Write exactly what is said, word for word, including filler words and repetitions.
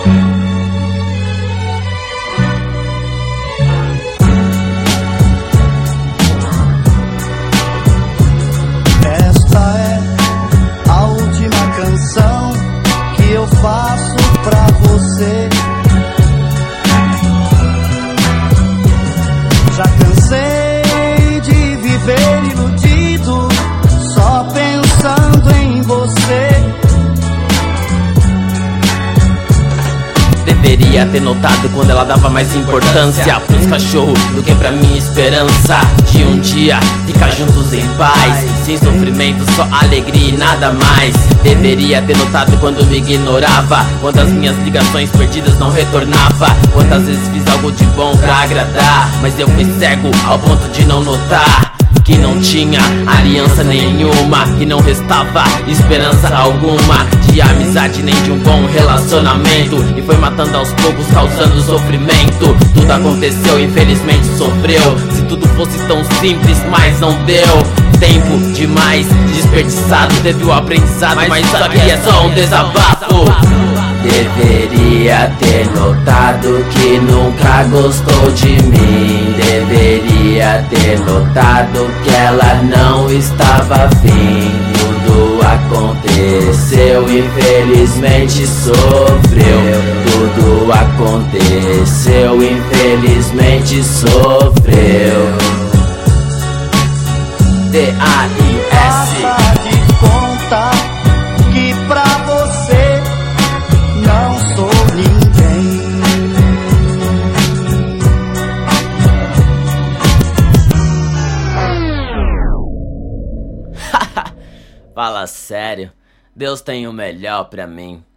Faço pra você. Já cansei de viver iludido, só pensando em você. Deveria ter notado quando ela dava mais importância pros cachorros do que pra minha esperança de um dia ficar juntos em paz, sem sofrimento, só alegria e nada mais. Deveria ter notado quando me ignorava, quantas minhas ligações perdidas não retornava, quantas vezes fiz algo de bom pra agradar, mas eu fui cego ao ponto de não notar que não tinha aliança nenhuma, que não restava esperança alguma de amizade nem de um bom relacionamento, e foi matando aos poucos, causando sofrimento. Tudo aconteceu, infelizmente sofreu. Se tudo fosse tão simples, mas não deu. Tempo demais desperdiçado, teve o aprendizado, mas isso aqui é só um desabafo. Deveria ter notado que nunca gostou de mim. Deveria ter notado que ela não estava afim. Tudo aconteceu, infelizmente sofreu. Tudo aconteceu, infelizmente sofreu. D A I S. Faça de conta que pra você não sou ninguém. Fala sério, Deus tem o melhor pra mim.